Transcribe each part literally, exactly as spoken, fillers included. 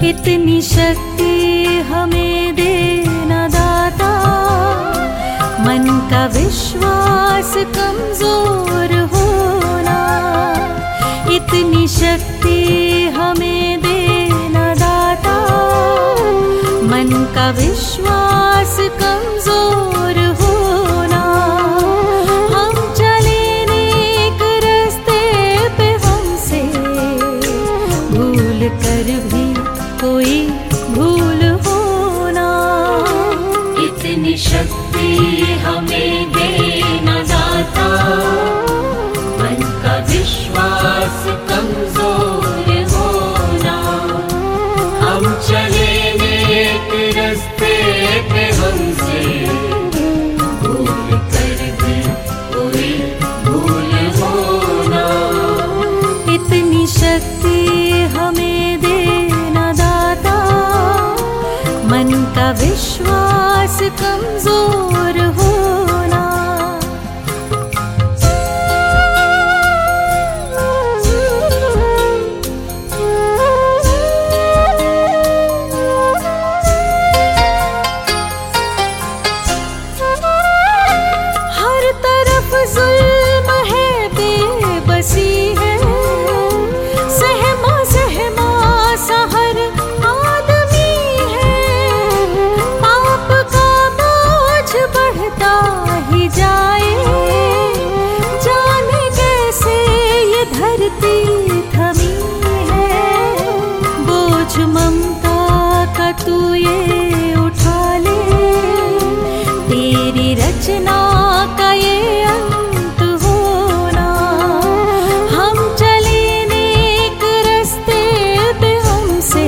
इतनी शक्ति हमें देना दाता, मन का विश्वास कमजोर होना। इतनी शक्ति हमें देना दाता, मन का विश्वास कमजोर होना। हम चले नेक रास्ते पे, हमसे भूल कर भी कोई भूल होना। इतनी शक्ति हमें देना दाता, मन का विश्वास कमजोर होना। हम चले नेक रास्ते पे, हमसे भूल कर भी कोई भूल होना। इतनी शक्ति हमें देना दाता, मन का विश्वास कमजोर होना। हर तरफ जुल्म है, बेबसी है, सहमा सहमा सा हर आदमी है। पाप का बोझ बढ़ता ही जाए, जाने कैसे ये धरती थमी है। बोझ ममता का तू ये उठा ले, तेरी रचना का ये अंत होना। हम चले नेक रास्ते पे, हमसे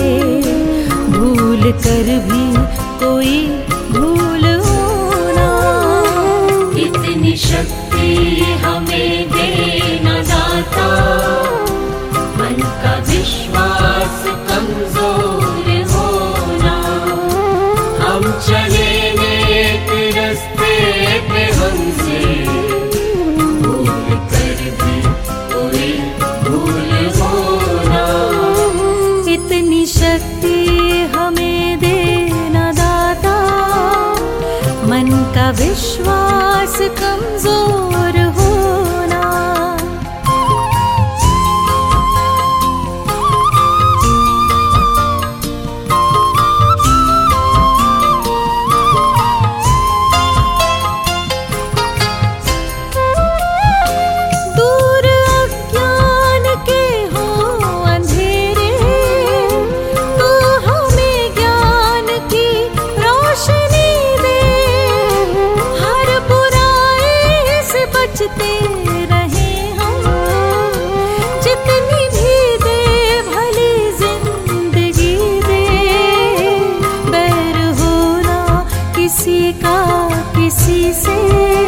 भूल कर भी कोई भूल होना। इतनी शक्ति हमें देना दाता, मन का विश्वास कमजोर होना। हम चले नेक रास्ते पे, हमसे भूल कर भी कोई भूल होना। इतनी शक्ति हमें देना दाता, मन का विश्वास कमजोर होना। दूर अज्ञान के हो अंधेरे, तू हमें ज्ञान की रोशनी दे। हर बुराई से बचते रहे हम, जितनी भी दे भली जिंदगी दे। बैर होना किसी का किसी से,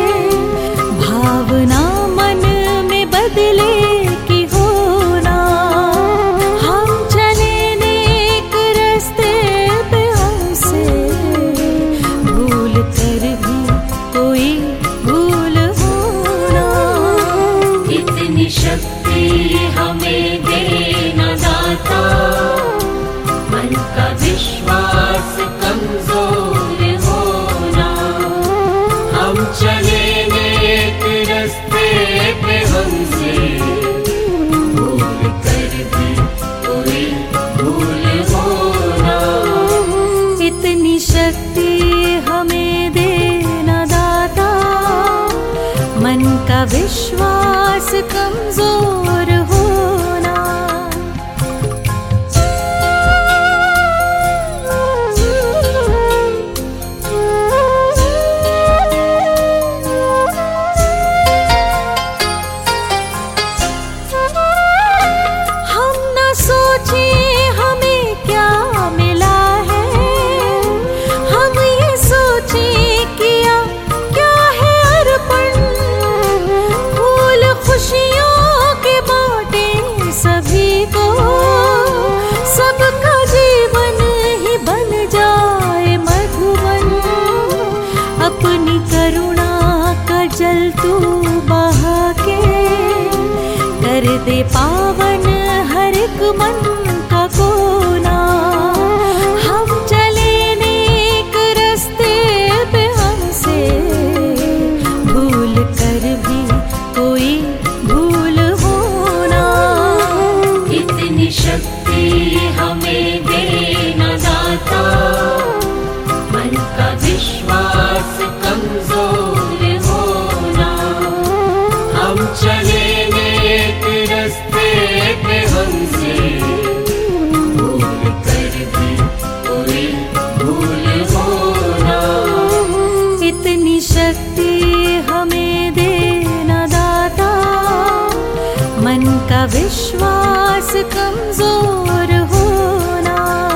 भावना मन में बदले की होना। हम चले नेक रास्ते पे, हमसे भूल कर भी कोई भूल होना। इतनी शक्ति हमें देना दाता, मन का विश्वास कमजोर होना। हम चले नेक रास्ते पे, हमसे भूल कर भी कोई भूल होना। इतनी शक्ति हमें देना दाता, मन का विश्वास कमजोर होना। हम न सोचे हमें क्या मिला है, हम ये सोचे किया क्या है अर्पण। फूल खुशियों के बांटे सभी को, सबका जीवन ही बन जाए मधुबन। अपनी करुणा का जल तू बहा के, कर दे पावन हर एक मन का कोना। शक्ति हमें देना दाता, मन का विश्वास कमजोर होना। हम चले नेक रास्ते पे, हमसे भूल कर भी कोई भूल होना। इतनी शक्ति हमें देना दाता, मन का विश्वास कमजोर होना।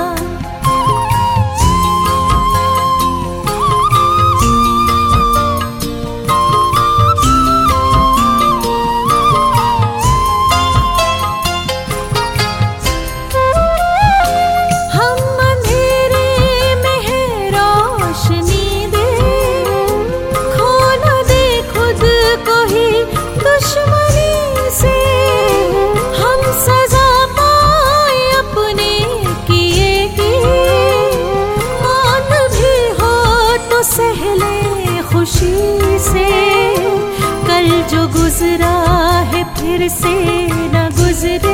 हम अंधेरे में है रोशनी दे, खो न दे खुद को ही दुश्मनी से। हम सजा पाए अपने किए की, मौत भी हो तो सहले खुशी से। कल जो गुजरा है फिर से न गुजरे,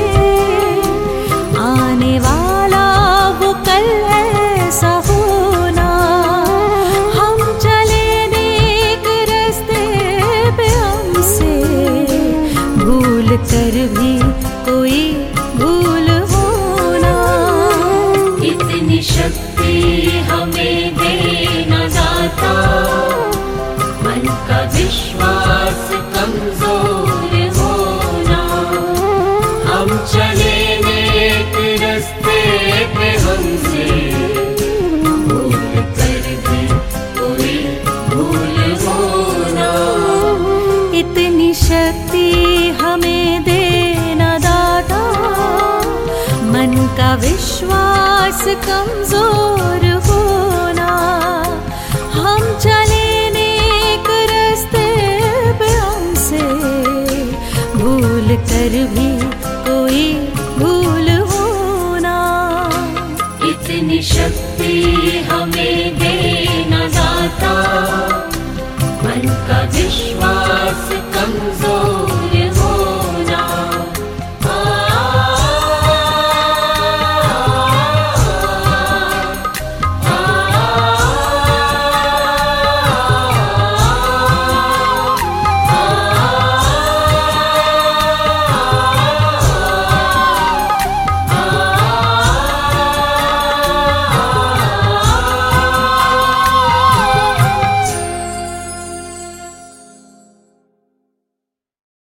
आने वाला वो कल ऐसा होना। हम चले नेक रास्ते पे, हमसे भूल कर भी कोई भूल होना। इतनी शक्ति हमें देना दाता, मन का विश्वास कमजोर होना। हम चले नेक रास्ते पे, हमसे भूल कर भी कोई भूल होना। इतनी शक्ति हमें देना दाता, मन का विश्वास कमजोर होना। हम चले नेक रास्ते पे, हमसे भूल कर भी कोई भूल होना। इतनी शक्ति हमें देना दाता, मन का विश्वास